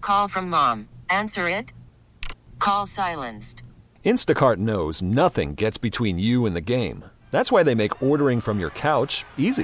Call from mom. Answer it. Call silenced. Instacart knows nothing gets between you and the game. That's why they make ordering from your couch easy.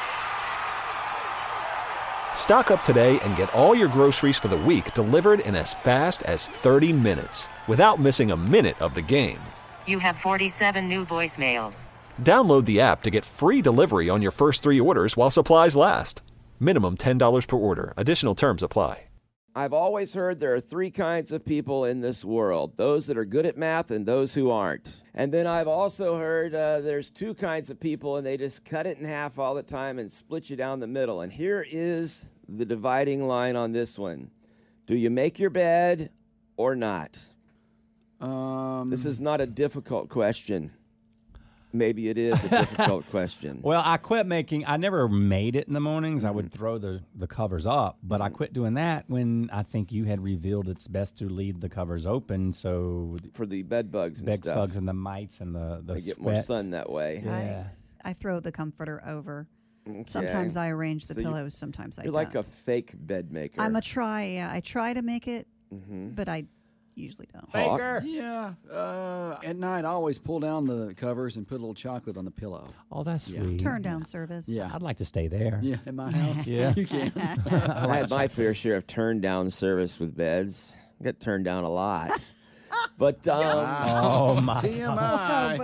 Stock up today and get all your groceries for the week delivered in as fast as 30 minutes without missing a minute of the game. You have 47 new voicemails. Download the app to get free delivery on your first 3 orders while supplies last. Minimum $10 per order. Additional terms apply. I've always heard there are 3 kinds of people in this world, those that are good at math and those who aren't. And then I've also heard there's 2 kinds of people, and they just cut it in half all the time and split you down the middle. And here is the dividing line on this one. Do you make your bed or not? This is not a difficult question. Maybe it is a difficult question. Well, I never made it in the mornings. I would throw the covers up, but I quit doing that when I think you had revealed it's best to leave the covers open. So for the bed bugs and stuff. Bed bugs and the mites and the they sweat. get more sun that way. Yeah. I throw the comforter over. Okay. Sometimes I arrange the pillows. Sometimes I don't. You're like a fake bed maker. I try to make it, but I usually don't. Baker. Yeah. At night, I always pull down the covers and put a little chocolate on the pillow. Oh, that's sweet. Turn down service. Yeah. I'd like to stay there. Yeah, in my house. Yeah. You can. I had my fair share of turn down service with beds. I got turned down a lot. But Oh my! TMI.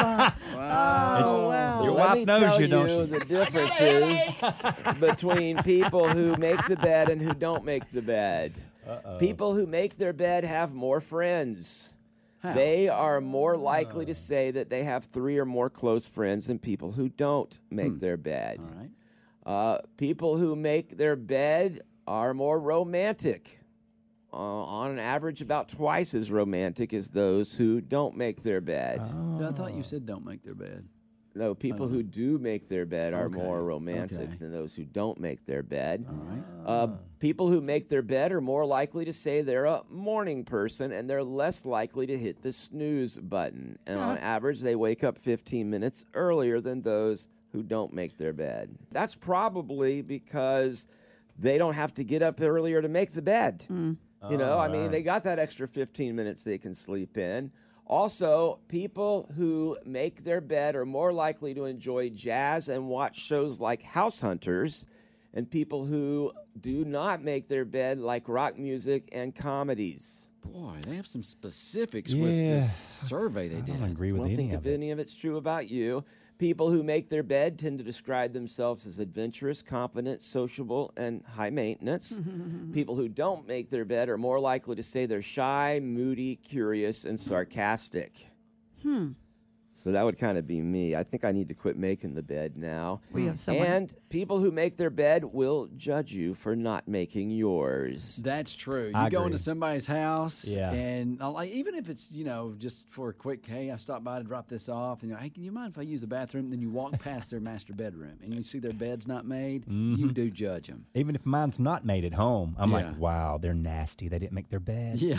Oh, well. Your let wife me knows tell you, don't she? the differences between people who make the bed and who don't make the bed. People who make their bed have more friends. How? They are more likely to say that they have 3 or more close friends than people who don't make their bed. All right. People who make their bed are more romantic. On an average, about twice as romantic as those who don't make their bed. I thought you said don't make their bed. No, people who do make their bed are Okay. more romantic Okay. than those who don't make their bed. All right. People who make their bed are more likely to say they're a morning person, and they're less likely to hit the snooze button. And on average, they wake up 15 minutes earlier than those who don't make their bed. That's probably because they don't have to get up earlier to make the bed. You know, I mean, they got that extra 15 minutes they can sleep in. Also, people who make their bed are more likely to enjoy jazz and watch shows like House Hunters, and people who do not make their bed like rock music and comedies. Boy, they have some specifics with this survey they I did. don't agree I with don't any think of if it. any of it's true about you. People who make their bed tend to describe themselves as adventurous, confident, sociable, and high maintenance. People who don't make their bed are more likely to say they're shy, moody, curious, and sarcastic. So that would kind of be me. I think I need to quit making the bed now. We have someone. And people who make their bed will judge you for not making yours. That's true. I You go agree. into somebody's house, Yeah. and like even if it's just for a quick, hey, I stopped by to drop this off, and hey, can you mind if I use the bathroom? Then you walk past their master bedroom, and you see their bed's not made. You do judge them. Even if mine's not made at home, I'm Yeah. like, wow, they're nasty. They didn't make their bed. Yeah,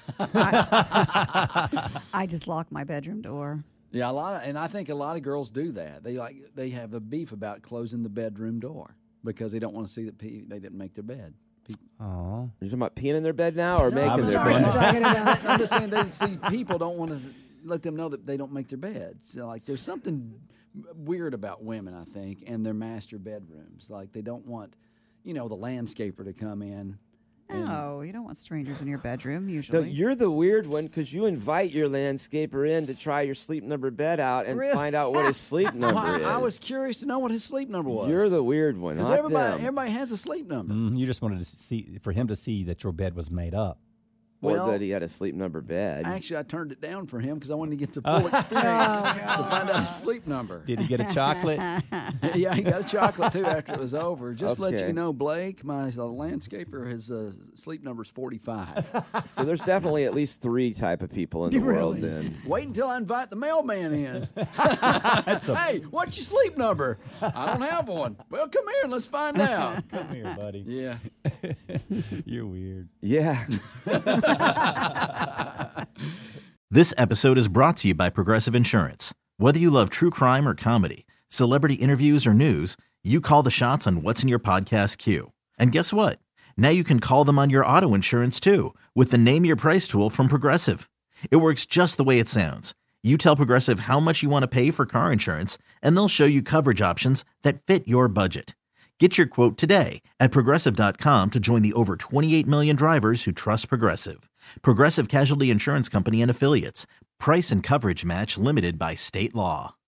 I just lock my bedroom door. yeah. And I think a lot of girls do that. They have a beef about closing the bedroom door because they don't want to see that they didn't make their bed. Aw. You're talking about peeing in their bed now or making was their Sorry, I'm bed? talking about. I'm just saying they see people don't want to let them know that they don't make their beds. So, like there's something weird about women, I think, and their master bedrooms. Like they don't want, the landscaper to come in. No, you don't want strangers in your bedroom No, usually. you're the weird one because you invite your landscaper in to try your sleep number bed out and Really? find out what his sleep number Well, is. I was curious to know what his sleep number was. You're the weird one, because not everybody them. has a sleep number. You just wanted to for him to see that your bed was made up. Or Well, that he had a sleep number bed. Actually, I turned it down for him because I wanted to get the full experience to find out his sleep number. Did he get a chocolate? Yeah, he got a chocolate too after it was over. Just to let Okay. you know, Blake, my landscaper, his sleep number is 45. So there's definitely at least 3 type of people in the world then. Wait until I invite the mailman in. Hey, what's your sleep number? I don't have one. Well, come here and let's find out. Come here, buddy. Yeah. You're weird. Yeah. This episode is brought to you by Progressive Insurance. Whether you love true crime or comedy, celebrity interviews or news, you call the shots on what's in your podcast queue. And guess what? Now you can call them on your auto insurance too with the Name Your Price tool from Progressive. It works just the way it sounds. You tell Progressive how much you want to pay for car insurance, and they'll show you coverage options that fit your budget. Get your quote today at Progressive.com to join the over 28 million drivers who trust Progressive. Progressive Casualty Insurance Company and Affiliates. Price and coverage match limited by state law.